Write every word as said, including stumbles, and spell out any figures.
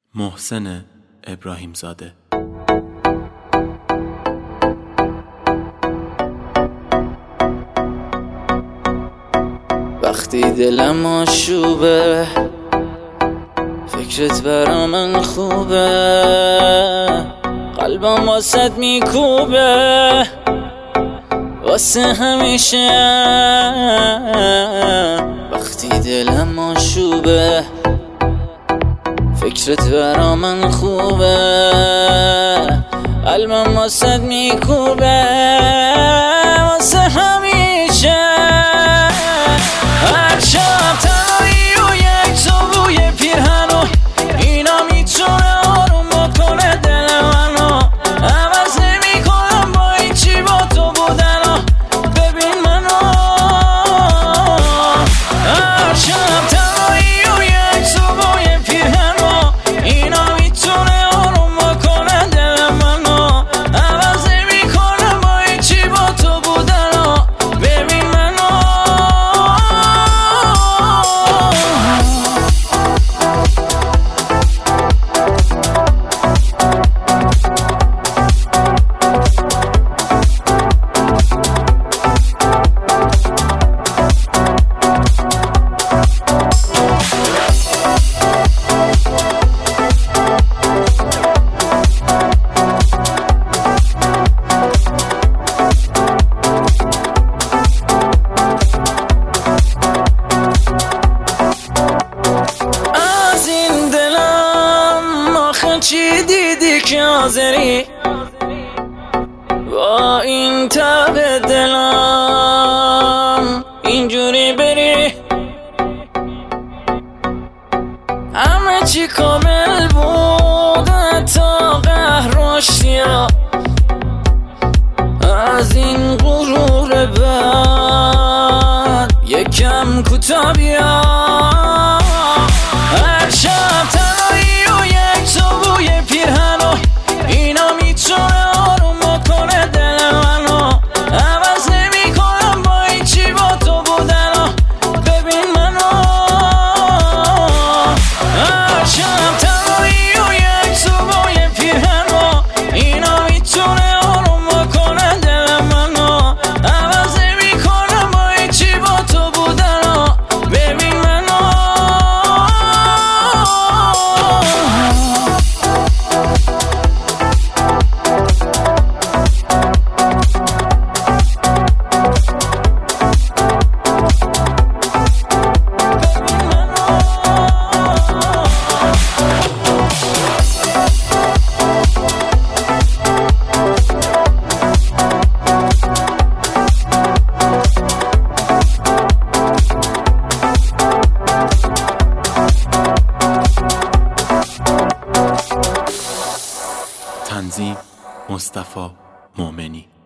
محسن ابراهیم زاده. وقتی دلم آشوبه فکرت برا من خوبه، قلبم واسد میکوبه واسه همیشه. وقتی دلم آشوبه فکرت برا من خوبه، قلبم واسد میکوبه واسه همیشه. هر شب تنهایی و یک تو بوی پیرهنو، اینا میتونه آروم بکنه دل منو. عوض نمیکنم با هیچی با تو بودنو، ببین منو. هر شب تنهایی و یک تو بوی پیرهنو، اینا میتونه آروم بکنه دل منو. عوض نمیکنم با هیچی با تو بودنو، ببین منو. چی دیدی که حاضری با این تب دلم اینجوری بری؟ همه چی کامل بود تا قهر و اشتیاق، از این غرور بد یکم کوتاه بیا. هر شب تنهایی و یک تو بوی پیرهنو، اینا میتونه آروم بکنه دل منو. عوض نمیکنم با هیچی با تو بودنو، ببین منو. هر شب تنهایی و یک تو بوی پیرهنو، اینا میتونه آروم بکنه دل منو. عوض نمیکنم با هیچی با تو بودنو، ببین منو. تنظیم مصطفی مومنی.